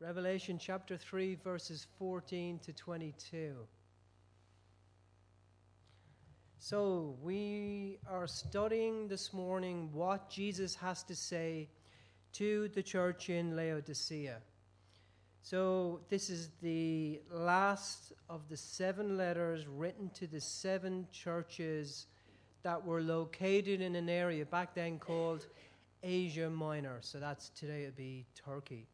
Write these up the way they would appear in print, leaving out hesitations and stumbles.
Revelation chapter 3, verses 14 to 22. So, we are studying this morning what Jesus has to say to the church in Laodicea. So, this is the last of the 7 letters written to the 7 churches that were located in an area back then called Asia Minor. So that's today it'd be Turkey.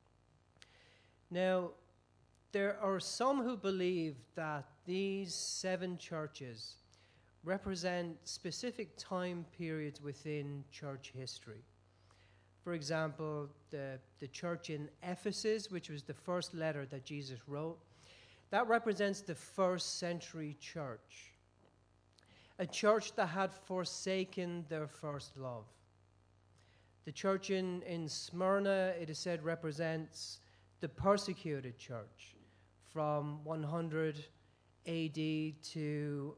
Now, there are some who believe that these 7 churches represent specific time periods within church history. For example, the church in Ephesus, which was the first letter that Jesus wrote, that represents the first century church. A church that had forsaken their first love. The church in Smyrna, it is said, represents the persecuted church from 100 AD to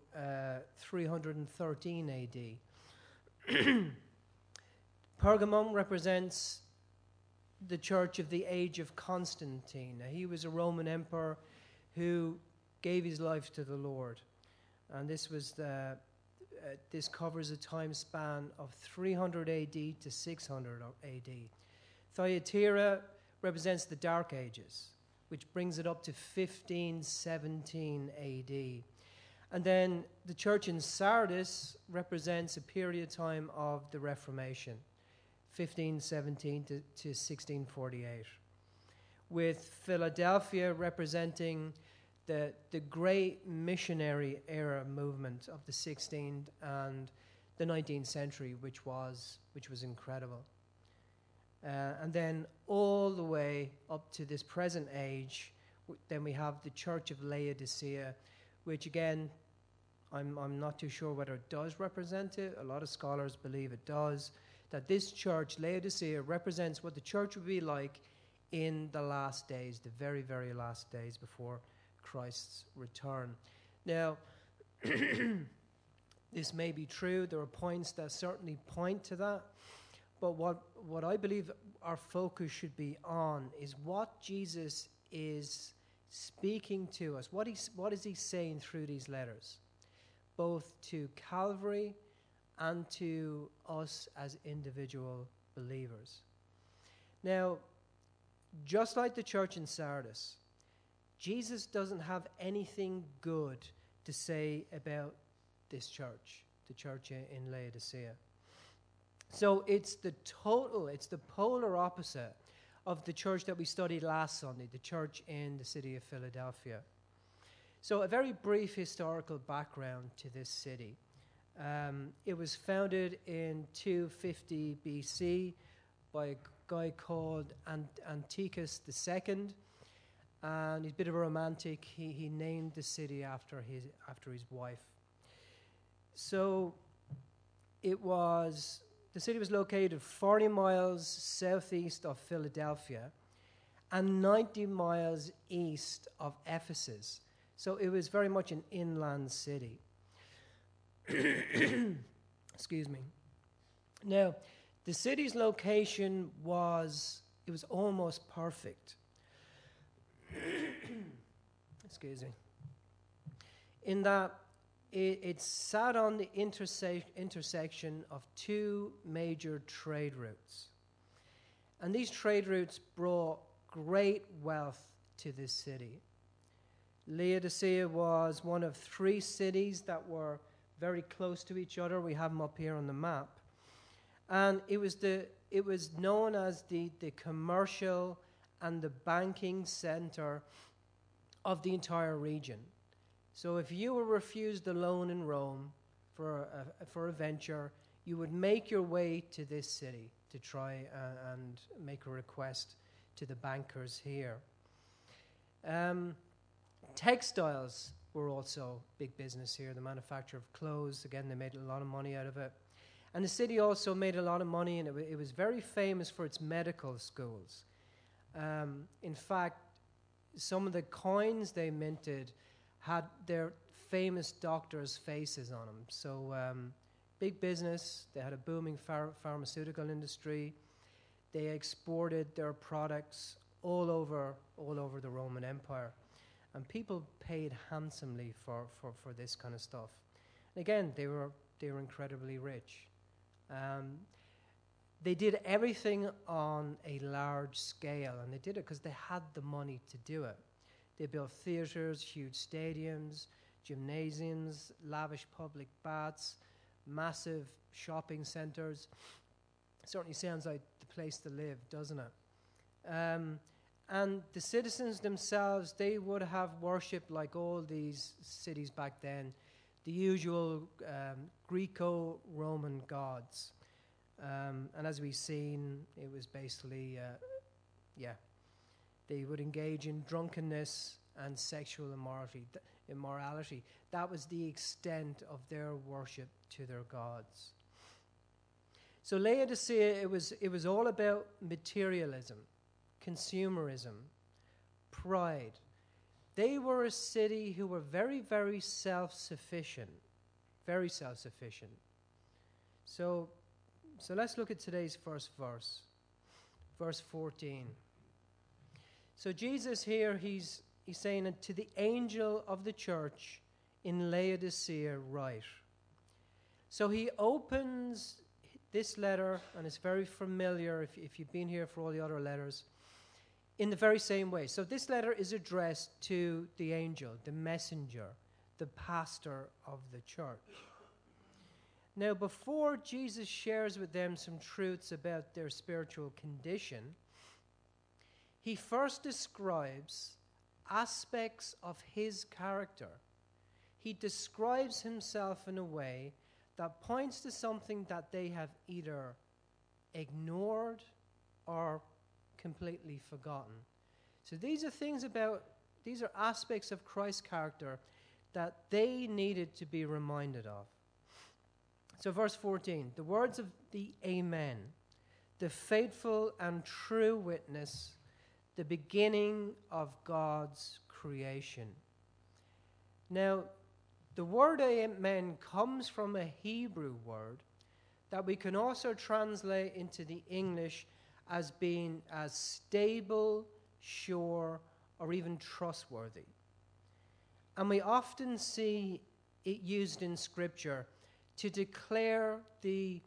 313 AD. Pergamum represents the church of the age of Constantine. Now, he was a Roman emperor who gave his life to the Lord. And this covers a time span of 300 AD to 600 AD. Thyatira represents the Dark Ages, which brings it up to 1517 AD. And then the church in Sardis represents a period of time of the Reformation, 1517 to 1648, with Philadelphia representing the great missionary era movement of the 16th and the 19th century, which was incredible. And then all the way up to this present age, then we have the Church of Laodicea, which again, I'm not too sure whether it does represent it. A lot of scholars believe it does. That this church, Laodicea, represents what the church would be like in the last days, the very, very last days before Christ's return. Now, this may be true. There are points that certainly point to that. But what I believe our focus should be on is what Jesus is speaking to us. What is he saying through these letters, both to Calvary and to us as individual believers. Now, just like the church in Sardis, Jesus doesn't have anything good to say about this church, the church in Laodicea. So it's the polar opposite of the church that we studied last Sunday, the church in the city of Philadelphia. So a very brief historical background to this city. It was founded in 250 BC by a guy called Antiochus II, and he's a bit of a romantic. He named the city after his wife. So the city was located 40 miles southeast of Philadelphia and 90 miles east of Ephesus. So it was very much an inland city. Excuse me. Now, the city's location was almost perfect. Excuse me. In that it sat on the intersection of 2 major trade routes. And these trade routes brought great wealth to this city. Laodicea was one of 3 cities that were very close to each other. We have them up here on the map. And it was known as the commercial and the banking center of the entire region. So if you were refused a loan in Rome for a venture, you would make your way to this city to try and make a request to the bankers here. Textiles were also big business here. The manufacture of clothes, again, they made a lot of money out of it. And the city also made a lot of money, and it was very famous for its medical schools. In fact, some of the coins they minted had their famous doctors' faces on them. So big business. They had a booming pharmaceutical industry. They exported their products all over the Roman Empire. And people paid handsomely for this kind of stuff. And again, they were incredibly rich. They did everything on a large scale, and they did it because they had the money to do it. They built theaters, huge stadiums, gymnasiums, lavish public baths, massive shopping centers. Certainly sounds like the place to live, doesn't it? And the citizens themselves, they would have worshipped, like all these cities back then, the usual Greco-Roman gods. And as we've seen, it was basically, they would engage in drunkenness and sexual immorality. That was the extent of their worship to their gods. So Laodicea, it was all about materialism, consumerism, pride. They were a city who were very, very self-sufficient, very self-sufficient. So let's look at today's first verse, verse 14. So Jesus here, he's saying, to the angel of the church in Laodicea write. So he opens this letter, and it's very familiar if you've been here for all the other letters, in the very same way. So this letter is addressed to the angel, the messenger, the pastor of the church. Now, before Jesus shares with them some truths about their spiritual condition, he first describes aspects of his character. He describes himself in a way that points to something that they have either ignored or completely forgotten. So these are aspects of Christ's character that they needed to be reminded of. So verse 14, the words of the Amen, the faithful and true witness, the beginning of God's creation. Now, the word Amen comes from a Hebrew word that we can also translate into the English as being as stable, sure, or even trustworthy. And we often see it used in Scripture to declare the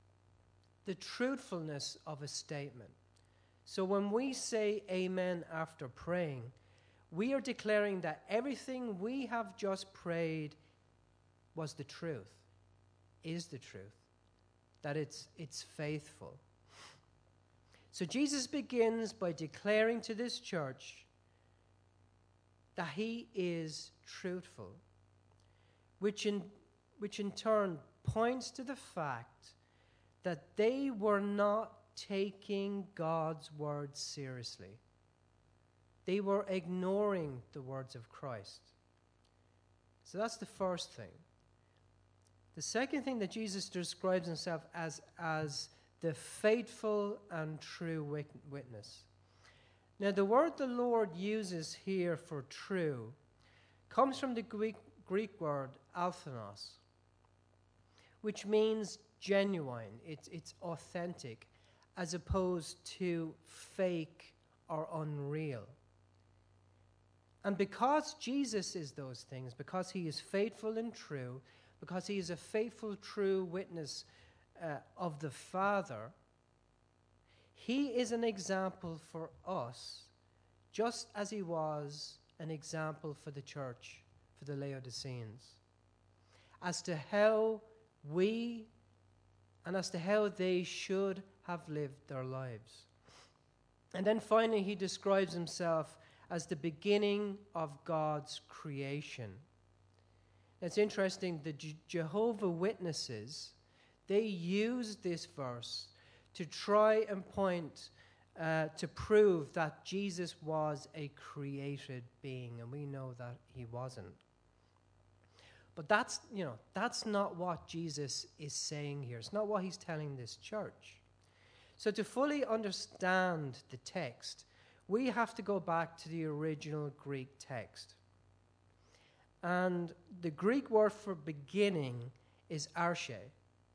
truthfulness of a statement. So when we say amen after praying, we are declaring that everything we have just prayed was the truth, is the truth, that it's faithful. So Jesus begins by declaring to this church that he is truthful, which in turn points to the fact that they were not taking God's word seriously. They were ignoring the words of Christ. So that's the first thing. The second thing that Jesus describes himself as the faithful and true witness. Now, the word the Lord uses here for true comes from the Greek word alphanos, which means genuine, it's authentic, as opposed to fake or unreal. And because Jesus is those things, because he is faithful and true, because he is a faithful, true witness of the Father, he is an example for us, just as he was an example for the church, for the Laodiceans, as to how we and as to how they should have lived their lives. And then finally, he describes himself as the beginning of God's creation. It's interesting, the Jehovah Witnesses, they use this verse to try and point to prove that Jesus was a created being, and we know that he wasn't. But that's not what Jesus is saying here. It's not what he's telling this church. So to fully understand the text, we have to go back to the original Greek text. And the Greek word for beginning is arche,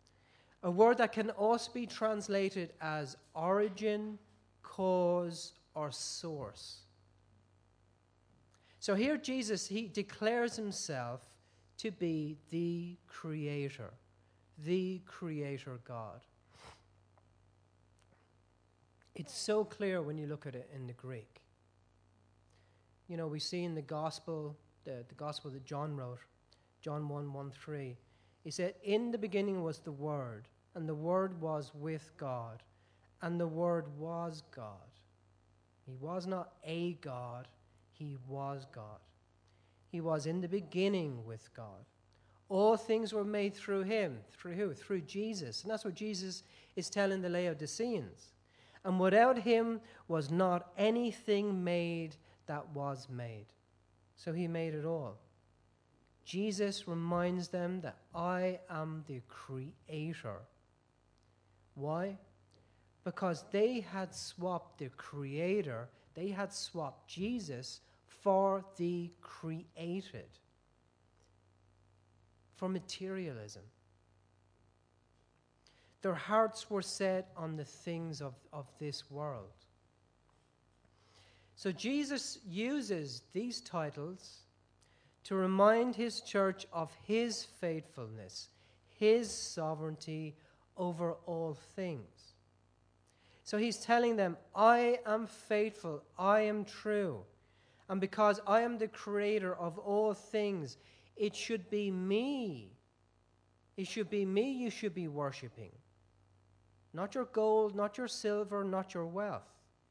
a word that can also be translated as origin, cause, or source. So here Jesus, he declares himself to be the Creator God. It's so clear when you look at it in the Greek. You know, we see in the Gospel, the Gospel that John wrote, John 1:1-3, he said, "In the beginning was the Word, and the Word was with God, and the Word was God." He was not a God, he was God. He was in the beginning with God. All things were made through him. Through who? Through Jesus. And that's what Jesus is telling the Laodiceans. And without him was not anything made that was made. So he made it all. Jesus reminds them that I am the Creator. Why? Because they had swapped the Creator, they had swapped Jesus for the created, for materialism. Their hearts were set on the things of this world. So Jesus uses these titles to remind his church of his faithfulness, his sovereignty over all things. So he's telling them, I am faithful, I am true. And because I am the creator of all things, it should be me. It should be me you should be worshiping. Not your gold, not your silver, not your wealth.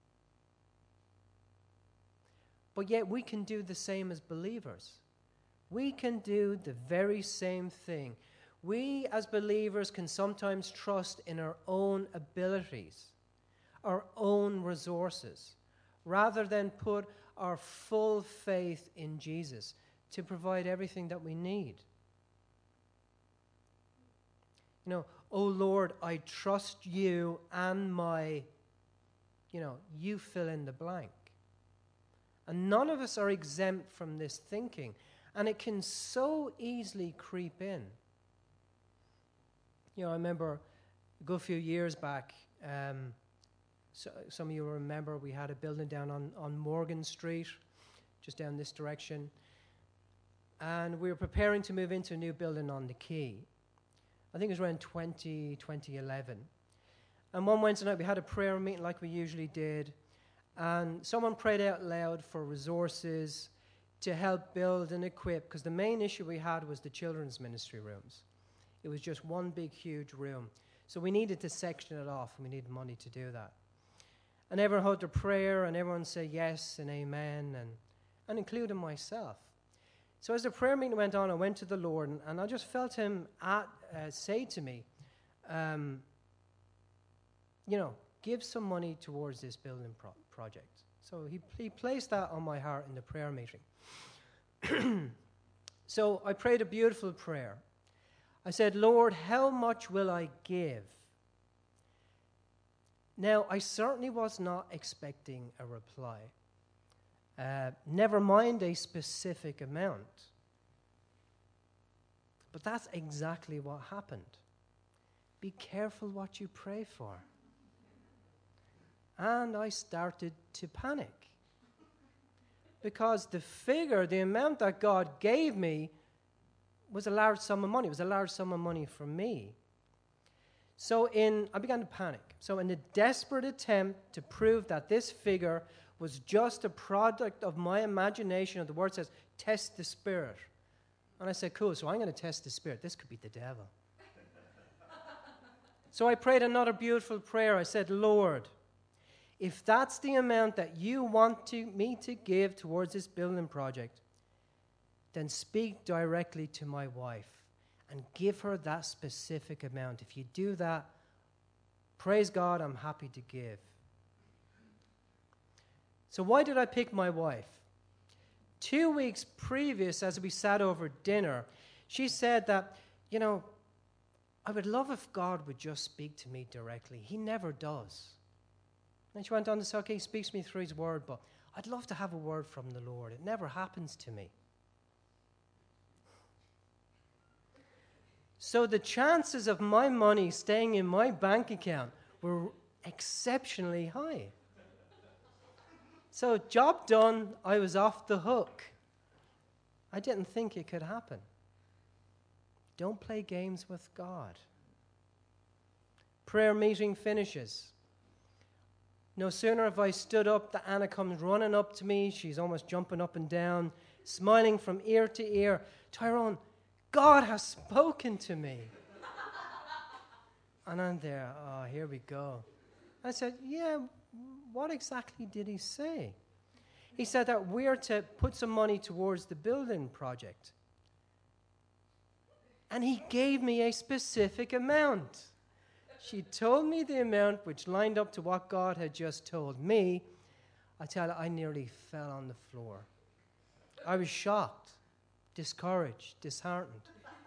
But yet we can do the same as believers. We can do the very same thing. We as believers can sometimes trust in our own abilities, our own resources, rather than put our full faith in Jesus to provide everything that we need. You know, oh Lord, I trust you and my, you fill in the blank. And none of us are exempt from this thinking. And it can so easily creep in. You know, I remember a good few years back, so some of you will remember we had a building down on Morgan Street, just down this direction. And we were preparing to move into a new building on the quay. I think it was around 2011. And one Wednesday night we had a prayer meeting like we usually did. And someone prayed out loud for resources to help build and equip, because the main issue we had was the children's ministry rooms. It was just one big, huge room. So we needed to section it off, and we needed money to do that. And everyone held their prayer, and everyone said yes and amen, and including myself. So as the prayer meeting went on, I went to the Lord, and I just felt him say to me, give some money towards this building project. So he placed that on my heart in the prayer meeting. So I prayed a beautiful prayer. I said, Lord, how much will I give? Now, I certainly was not expecting a reply. Never mind a specific amount. But that's exactly what happened. Be careful what you pray for. And I started to panic. Because the amount that God gave me was a large sum of money. It was a large sum of money for me. So I began to panic. So in a desperate attempt to prove that this figure was just a product of my imagination, the word says, test the spirit. And I said, cool, so I'm going to test the spirit. This could be the devil. So I prayed another beautiful prayer. I said, Lord, if that's the amount that you want me to give towards this building project, then speak directly to my wife and give her that specific amount. If you do that, praise God, I'm happy to give. So why did I pick my wife? 2 weeks previous, as we sat over dinner, she said that, I would love if God would just speak to me directly. He never does. And she went on to say, okay, he speaks to me through his word, but I'd love to have a word from the Lord. It never happens to me. So the chances of my money staying in my bank account were exceptionally high. So job done, I was off the hook. I didn't think it could happen. Don't play games with God. Prayer meeting finishes. No sooner have I stood up than Anna comes running up to me. She's almost jumping up and down, smiling from ear to ear. Tyrone, God has spoken to me. And I'm there, oh, here we go. I said, yeah, what exactly did he say? He said that we're to put some money towards the building project. And he gave me a specific amount. She told me the amount which lined up to what God had just told me. I tell you, I nearly fell on the floor. I was shocked, discouraged, disheartened.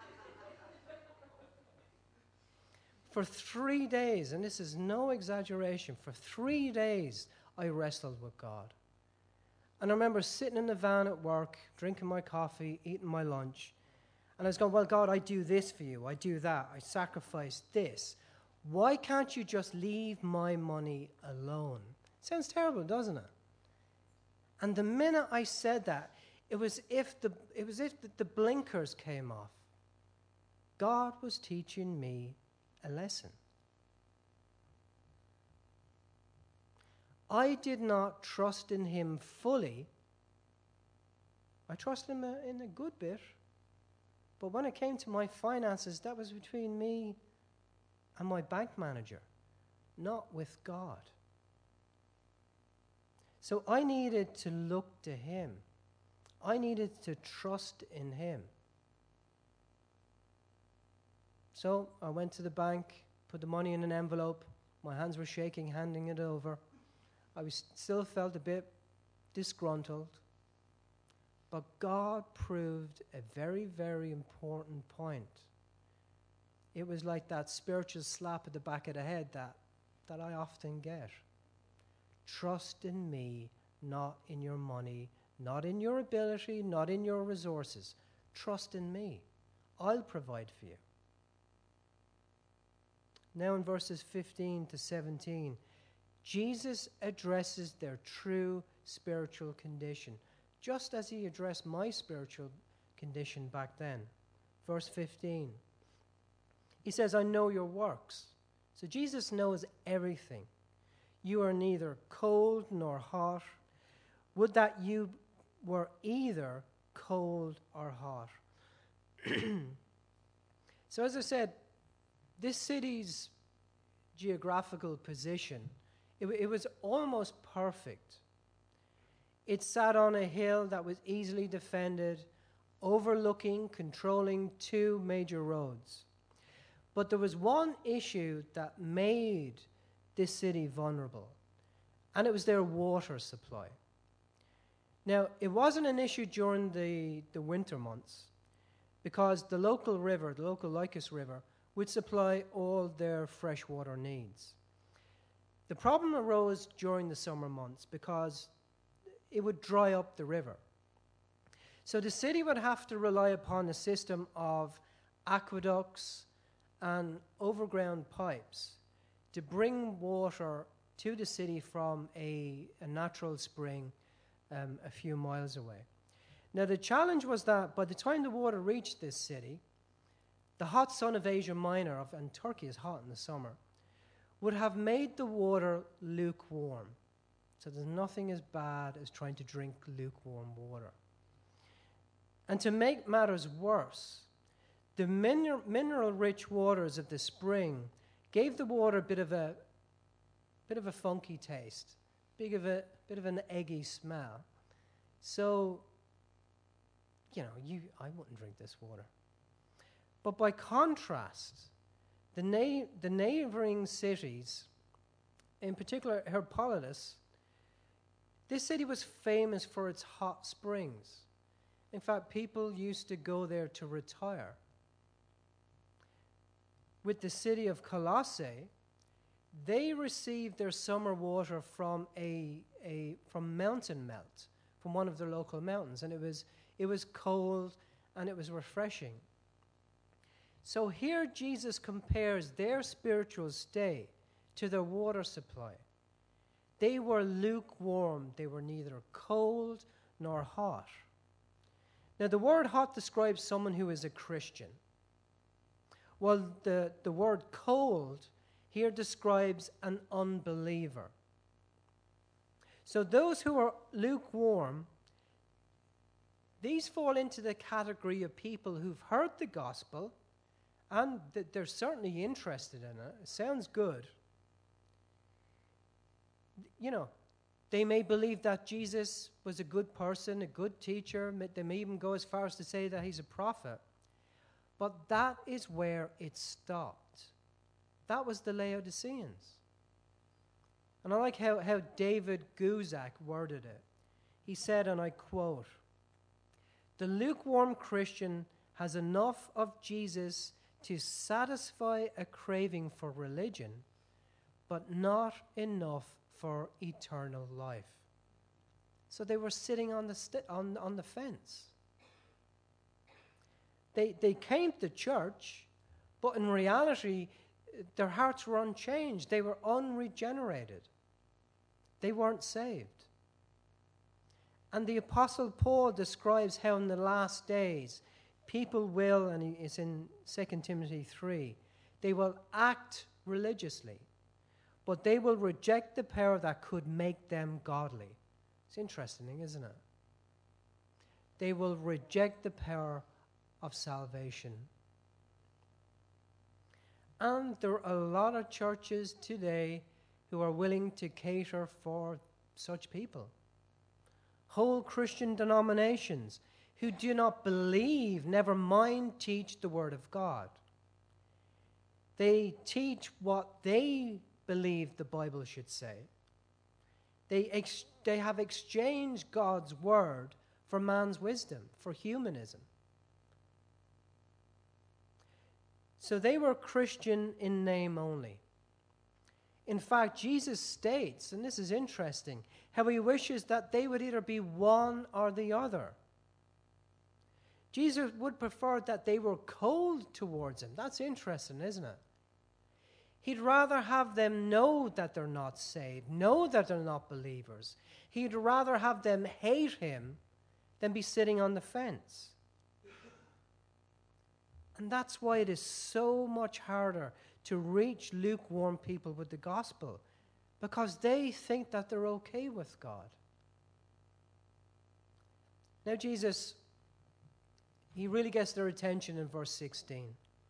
For 3 days, and this is no exaggeration, for 3 days I wrestled with God. And I remember sitting in the van at work, drinking my coffee, eating my lunch, and I was going, well, God, I do this for you, I do that, I sacrifice this. Why can't you just leave my money alone? Sounds terrible, doesn't it? And the minute I said that, it was if the blinkers came off. God was teaching me a lesson. I did not trust in him fully. I trusted him in a good bit. But when it came to my finances, that was between me and my bank manager, not with God. So I needed to look to him. I needed to trust in him. So I went to the bank, put the money in an envelope. My hands were shaking, handing it over. I still felt a bit disgruntled. But God proved a very, very important point. It was like that spiritual slap at the back of the head that I often get. Trust in me, not in your money, not in your ability, not in your resources. Trust in me. I'll provide for you. Now in verses 15 to 17, Jesus addresses their true spiritual condition, just as he addressed my spiritual condition back then. Verse 15. He says, I know your works. So Jesus knows everything. You are neither cold nor hot. Would that you were either cold or hot. So as I said, this city's geographical position, it was almost perfect. It sat on a hill that was easily defended, overlooking, controlling 2 major roads. But there was one issue that made this city vulnerable, and it was their water supply. Now, it wasn't an issue during the winter months, because the local river, the local Lycus River, would supply all their freshwater needs. The problem arose during the summer months because it would dry up the river. So the city would have to rely upon a system of aqueducts and overground pipes to bring water to the city from a natural spring a few miles away. Now the challenge was that by the time the water reached this city, the hot sun of Asia Minor, and Turkey is hot in the summer, would have made the water lukewarm. So there's nothing as bad as trying to drink lukewarm water. And to make matters worse, the mineral-rich waters of the spring gave the water a bit of a funky taste, bit of an eggy smell. So, I wouldn't drink this water. But by contrast, the neighboring cities, in particular Hierapolis, this city was famous for its hot springs. In fact, people used to go there to retire. With the city of Colossae, they received their summer water from from mountain melt, from one of their local mountains, and it was cold and it was refreshing. So here Jesus compares their spiritual state to their water supply. They were lukewarm. They were neither cold nor hot. Now, the word hot describes someone who is a Christian. Well, the word cold here describes an unbeliever. So those who are lukewarm, these fall into the category of people who've heard the gospel, and they're certainly interested in it. It sounds good. You know, they may believe that Jesus was a good person, a good teacher. They may even go as far as to say that he's a prophet. But that is where it stopped. That was the Laodiceans. And I like how David Guzik worded it. He said, and I quote, "The lukewarm Christian has enough of Jesus to satisfy a craving for religion, but not enough for eternal life." So they were sitting on the fence. They came to church, but in reality, their hearts were unchanged. They were unregenerated. They weren't saved. And the Apostle Paul describes how in the last days, people will, and it's in 2 Timothy 3, they will act religiously, but they will reject the power that could make them godly. It's interesting, isn't it? They will reject the power of salvation. And there are a lot of churches today who are willing to cater for such people. Whole Christian denominations who do not believe, never mind teach the Word of God. They teach what they believe the Bible should say. They have exchanged God's Word for man's wisdom, for humanism. So they were Christian in name only. In fact, Jesus states, and this is interesting, how he wishes that they would either be one or the other. Jesus would prefer that they were cold towards him. That's interesting, isn't it? He'd rather have them know that they're not saved, know that they're not believers. He'd rather have them hate him than be sitting on the fence. And that's why it is so much harder to reach lukewarm people with the gospel, because they think that they're okay with God. Now Jesus, he really gets their attention in verse 16.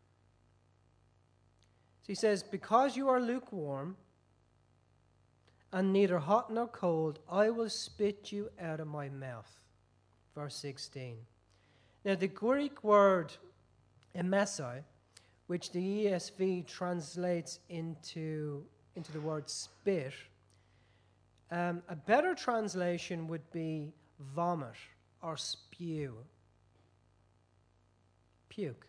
So he says, "Because you are lukewarm and neither hot nor cold, I will spit you out of my mouth." Verse 16. Now the Greek word emesai, which the ESV translates into the word spit, a better translation would be vomit or spew. Puke.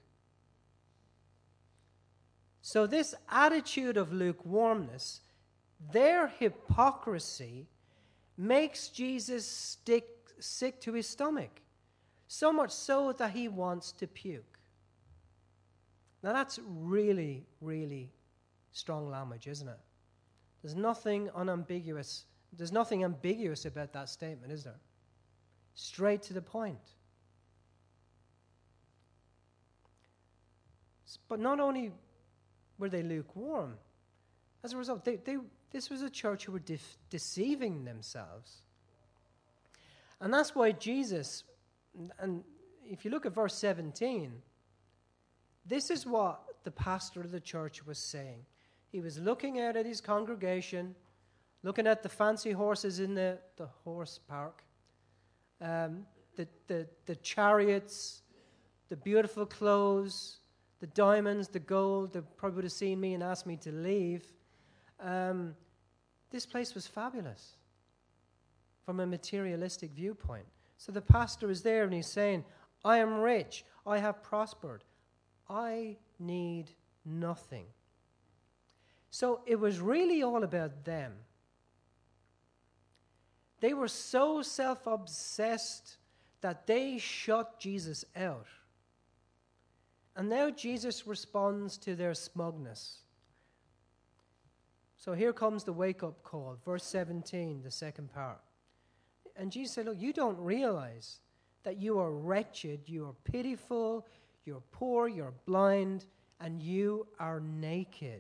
So this attitude of lukewarmness, their hypocrisy, makes Jesus sick to his stomach, so much so that he wants to puke. Now that's really, really strong language, isn't it? There's nothing ambiguous about that statement, is there? Straight to the point. But not only were they lukewarm, as a result, this was a church who were deceiving themselves. And that's why Jesus, and if you look at verse 17, this is what the pastor of the church was saying. He was looking out at his congregation, looking at the fancy horses in the horse park, the chariots, the beautiful clothes, the diamonds, the gold. They probably would have seen me and asked me to leave. This place was fabulous from a materialistic viewpoint. So the pastor is there and he's saying, "I am rich. I have prospered. I need nothing." So it was really all about them. They were so self-obsessed that they shut Jesus out. And now Jesus responds to their smugness. So here comes the wake-up call, verse 17, the second part. And Jesus said, look, you don't realize that you are wretched, you are pitiful, you're poor, you're blind, and you are naked.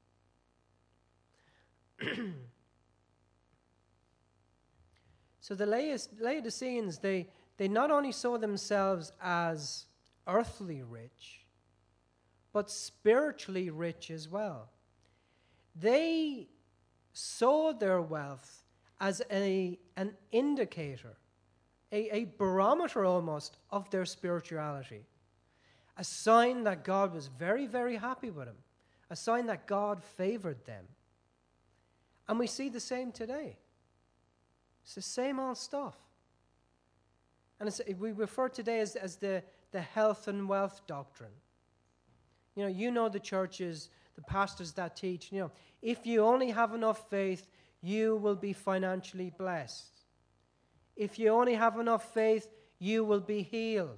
So the Laodiceans, they not only saw themselves as earthly rich, but spiritually rich as well. They saw their wealth as an indicator, a barometer almost of their spirituality, a sign that God was very, very happy with them, a sign that God favored them. And we see the same today. It's the same old stuff. And we refer today as the health and wealth doctrine. You know the churches, the pastors that teach, if you only have enough faith, you will be financially blessed. If you only have enough faith, you will be healed.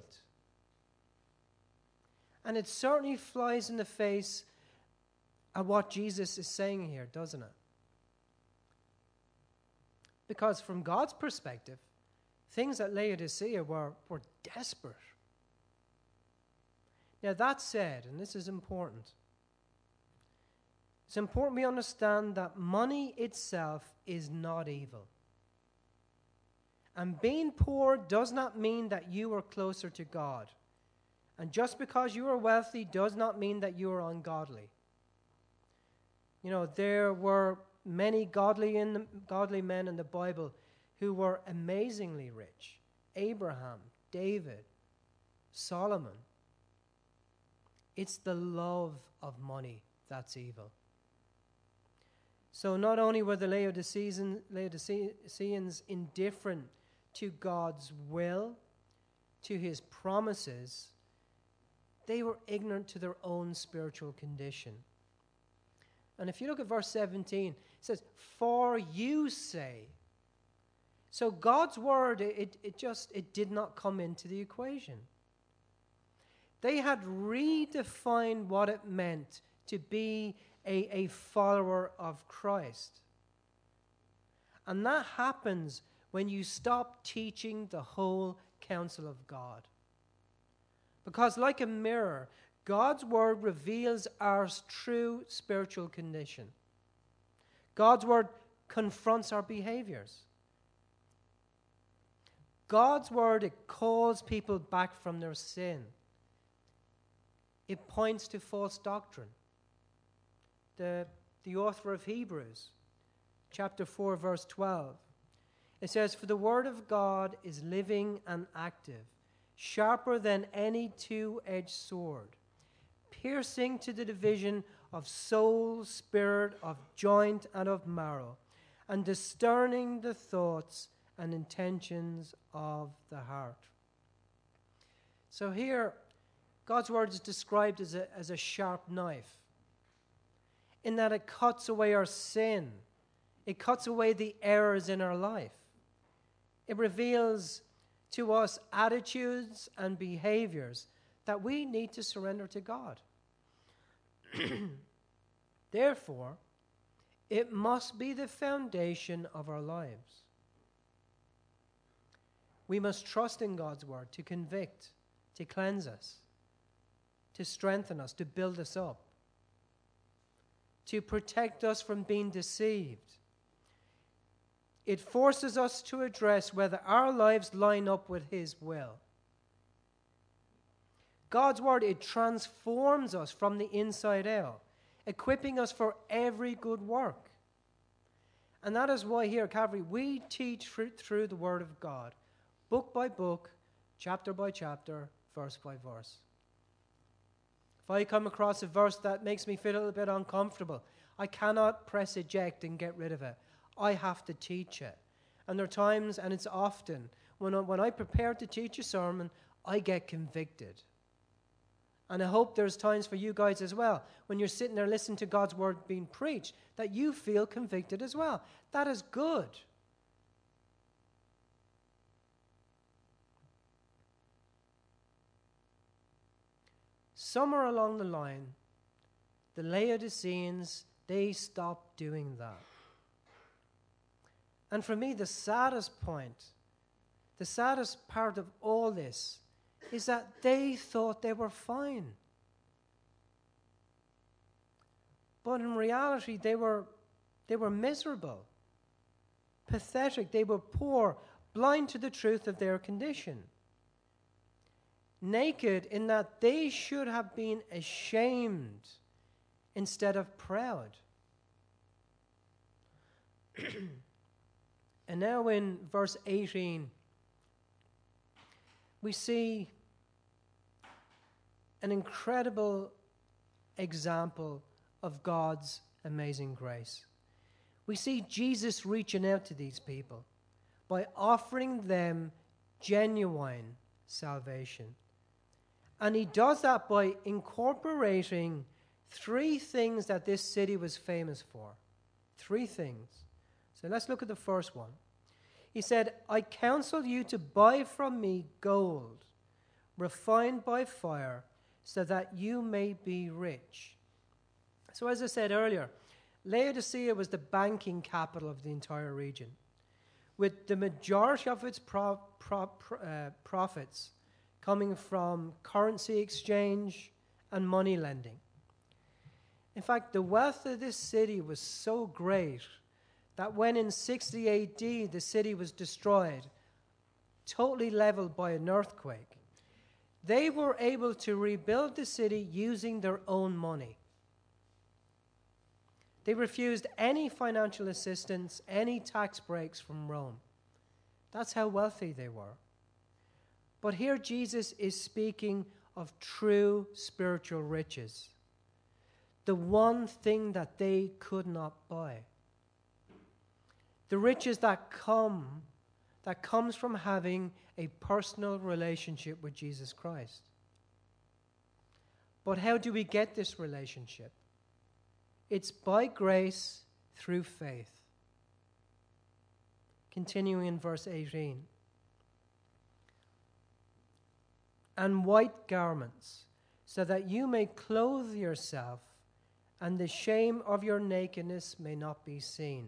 And it certainly flies in the face of what Jesus is saying here, doesn't it? Because from God's perspective, things at Laodicea were desperate. Now that said, and this is important, it's important we understand that money itself is not evil. And being poor does not mean that you are closer to God. And just because you are wealthy does not mean that you are ungodly. There were many godly men in the Bible who were amazingly rich. Abraham, David, Solomon. It's the love of money that's evil. So not only were the Laodiceans indifferent to God's will, to his promises, they were ignorant to their own spiritual condition. And if you look at verse 17, it says, "For you say." So God's word, it did not come into the equation. They had redefined what it meant to be a follower of Christ. And that happens when you stop teaching the whole counsel of God. Because like a mirror, God's word reveals our true spiritual condition. God's word confronts our behaviors. God's word, it calls people back from their sin. It points to false doctrine. The author of Hebrews, chapter 4, verse 12, it says, "For the word of God is living and active, sharper than any two-edged sword, piercing to the division of soul, spirit, of joint, and of marrow, and discerning the thoughts and intentions of the heart." So here, God's word is described as a sharp knife, in that it cuts away our sin. It cuts away the errors in our life. It reveals to us attitudes and behaviors that we need to surrender to God. Therefore, it must be the foundation of our lives. We must trust in God's word to convict, to cleanse us, to strengthen us, to build us up, to protect us from being deceived. It forces us to address whether our lives line up with His will. God's word, it transforms us from the inside out, equipping us for every good work. And that is why here at Calvary we teach through the word of God, book by book, chapter by chapter, verse by verse. If I come across a verse that makes me feel a little bit uncomfortable, I cannot press eject and get rid of it. I have to teach it. And there are times, and it's often, when I prepare to teach a sermon, I get convicted. And I hope there's times for you guys as well, when you're sitting there listening to God's word being preached, that you feel convicted as well. That is good. Somewhere along the line, the Laodiceans, They stopped doing that. And for me, the saddest point, the saddest part of all this is that they thought they were fine. But in reality, they were miserable, pathetic. They were poor, blind to the truth of their condition. Naked in that they should have been ashamed instead of proud. And now in verse 18, we see an incredible example of God's amazing grace. We see Jesus reaching out to these people by offering them genuine salvation. And he does that by incorporating three things that this city was famous for. Three things. So let's look at the first one. He said, I counsel you to buy from me gold, refined by fire, so that you may be rich. So as I said earlier, Laodicea was the banking capital of the entire region, with the majority of its profits coming from currency exchange and money lending. In fact, the wealth of this city was so great that when in 60 AD the city was destroyed, totally leveled by an earthquake, they were able to rebuild the city using their own money. They refused any financial assistance, any tax breaks from Rome. That's how wealthy they were. But here Jesus is speaking of true spiritual riches, the one thing that they could not buy. The riches that comes from having a personal relationship with Jesus Christ. But how do we get this relationship? It's by grace through faith. Continuing in verse 18. And white garments, so that you may clothe yourself, and the shame of your nakedness may not be seen.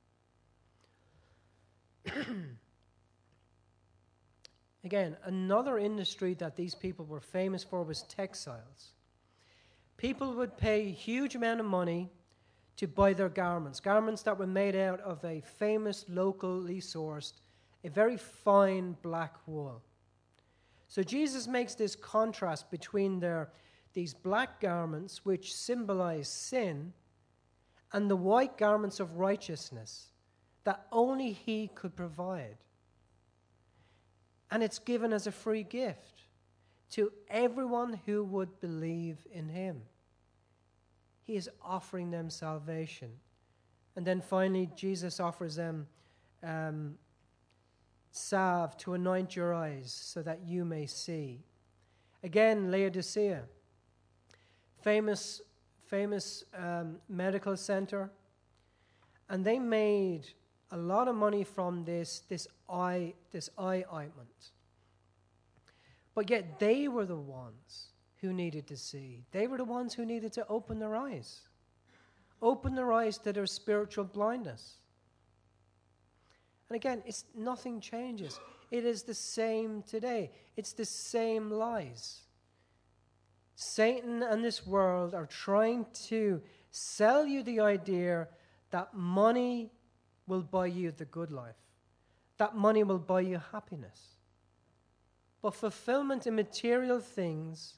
Again, another industry that these people were famous for was textiles. People would pay a huge amount of money to buy their garments that were made out of a famous, locally sourced, a very fine black wool. So Jesus makes this contrast between these black garments, which symbolize sin, and the white garments of righteousness that only he could provide. And it's given as a free gift to everyone who would believe in him. He is offering them salvation. And then finally, Jesus offers them salve to anoint your eyes so that you may see. Again, Laodicea, famous medical center, and they made a lot of money from this eye ointment. But yet they were the ones who needed to see. They were the ones who needed to open their eyes to their spiritual blindness. And again, nothing changes. It is the same today. It's the same lies. Satan and this world are trying to sell you the idea that money will buy you the good life, that money will buy you happiness. But fulfillment in material things,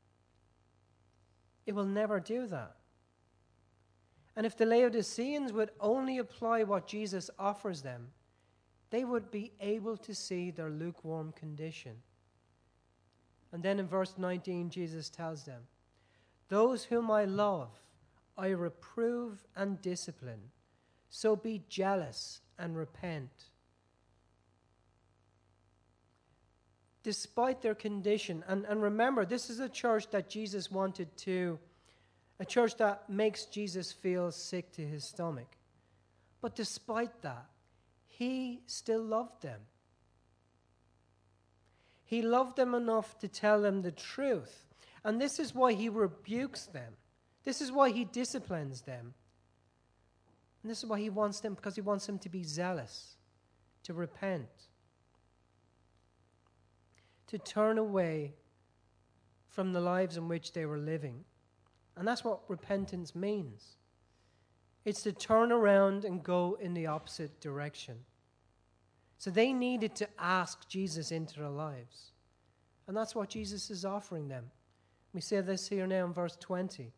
it will never do that. And if the Laodiceans would only apply what Jesus offers them, they would be able to see their lukewarm condition. And then in verse 19, Jesus tells them, those whom I love, I reprove and discipline. So be jealous and repent. Despite their condition, and remember, this is a church that Jesus wanted to, a church that makes Jesus feel sick to his stomach. But despite that, he still loved them. He loved them enough to tell them the truth. And this is why he rebukes them. This is why he disciplines them. And this is why he wants them, because he wants them to be zealous, to repent, to turn away from the lives in which they were living. And that's what repentance means. It's to turn around and go in the opposite direction. So they needed to ask Jesus into their lives. And that's what Jesus is offering them. We see this here now in verse 20.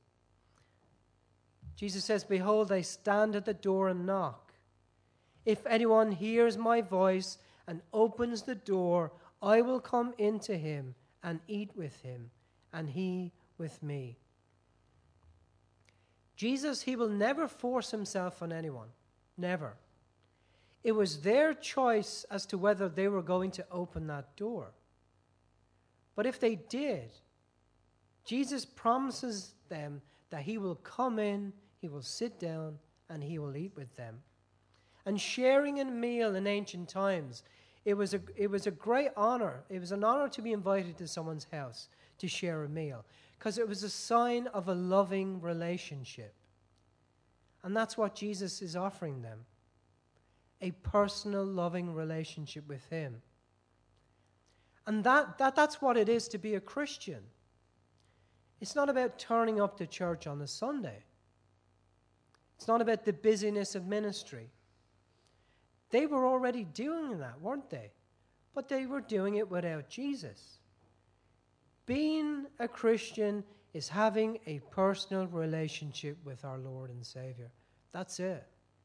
Jesus says, "Behold, I stand at the door and knock. If anyone hears my voice and opens the door, I will come into him and eat with him, and he with me." Jesus, he will never force himself on anyone. Never. It was their choice as to whether they were going to open that door. But if they did, Jesus promises them that he will come in, he will sit down, and he will eat with them. And sharing a meal in ancient times, it was a great honor. It was an honor to be invited to someone's house to share a meal, because it was a sign of a loving relationship. And that's what Jesus is offering them, a personal, loving relationship with him. And that's what it is to be a Christian. It's not about turning up to church on a Sunday. It's not about the busyness of ministry. They were already doing that, weren't they? But they were doing it without Jesus. Being a Christian is having a personal relationship with our Lord and Savior. That's it.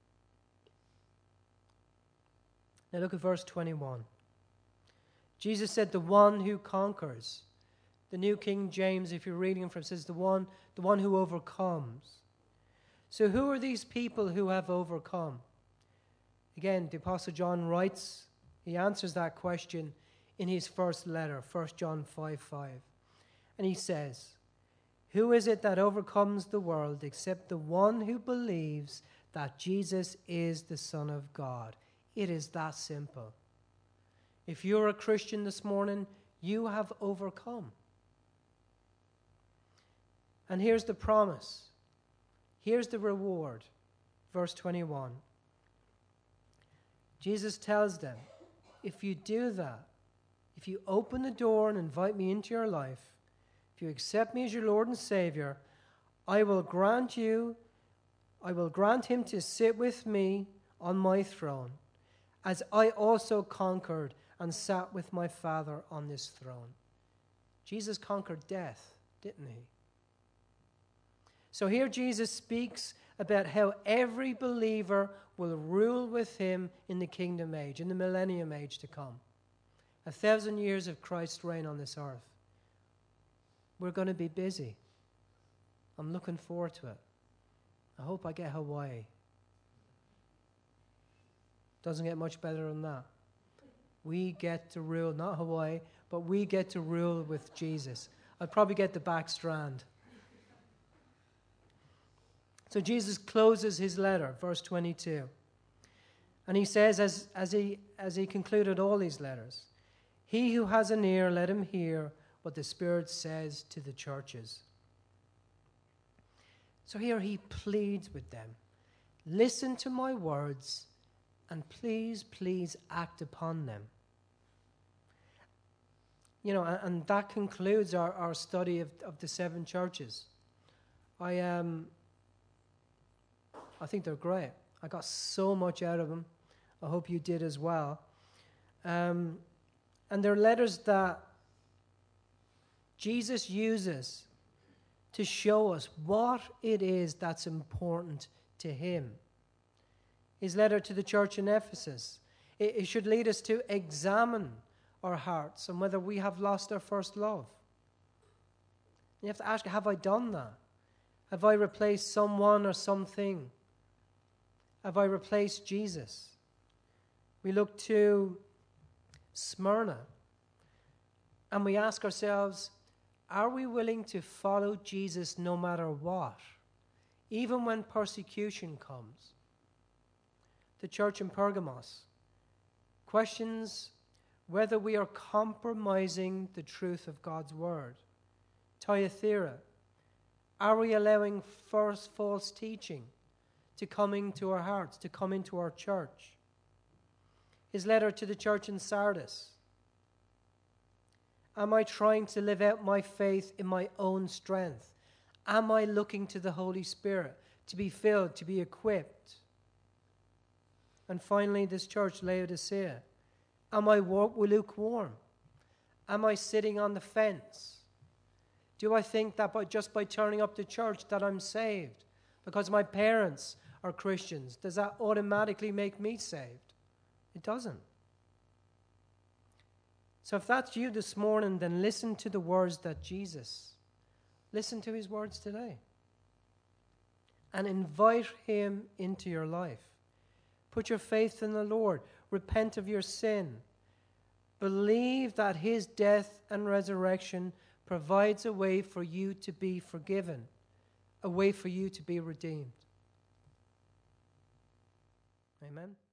Now look at verse 21. Jesus said, "The one who conquers." The New King James, if you're reading from, says the one who overcomes. So who are these people who have overcome? Again, the Apostle John writes, he answers that question in his first letter, 1 John 5:5. And he says, "Who is it that overcomes the world except the one who believes that Jesus is the Son of God?" It is that simple. If you're a Christian this morning, you have overcome. And here's the promise. Here's the reward. Verse 21. Jesus tells them, if you do that, if you open the door and invite me into your life, if you accept me as your Lord and Savior, I will grant him to sit with me on my throne, as I also conquered and sat with my Father on this throne. Jesus conquered death, didn't he? So here Jesus speaks about how every believer will rule with him in the kingdom age, in the millennium age to come. 1,000 years of Christ's reign on this earth. We're going to be busy. I'm looking forward to it. I hope I get Hawaii. Doesn't get much better than that. We get to rule, not Hawaii, but we get to rule with Jesus. I'd probably get the back strand. So Jesus closes his letter, verse 22. And he says, as he concluded all these letters, "He who has an ear, let him hear what the Spirit says to the churches." So here he pleads with them, listen to my words, and please, please act upon them. You know, and that concludes our study of the 7 churches. I think they're great. I got so much out of them. I hope you did as well. And they're letters that Jesus uses to show us what it is that's important to him. His letter to the church in Ephesus, it should lead us to examine our hearts and whether we have lost our first love. You have to ask, have I done that? Have I replaced someone or something? Have I replaced Jesus? We look to Smyrna and we ask ourselves, are we willing to follow Jesus no matter what, even when persecution comes? The church in Pergamos questions whether we are compromising the truth of God's word. Thyatira, are we allowing false teaching to come into our hearts, to come into our church. His letter to the church in Sardis. Am I trying to live out my faith in my own strength? Am I looking to the Holy Spirit to be filled, to be equipped? And finally, this church, Laodicea. Am I lukewarm? Am I sitting on the fence? Do I think that just by turning up to church that I'm saved? Because my parents are Christians, does that automatically make me saved? It doesn't. So if that's you this morning, then listen to the words that listen to his words today. And invite him into your life. Put your faith in the Lord. Repent of your sin. Believe that his death and resurrection provides a way for you to be forgiven, a way for you to be redeemed. Amen.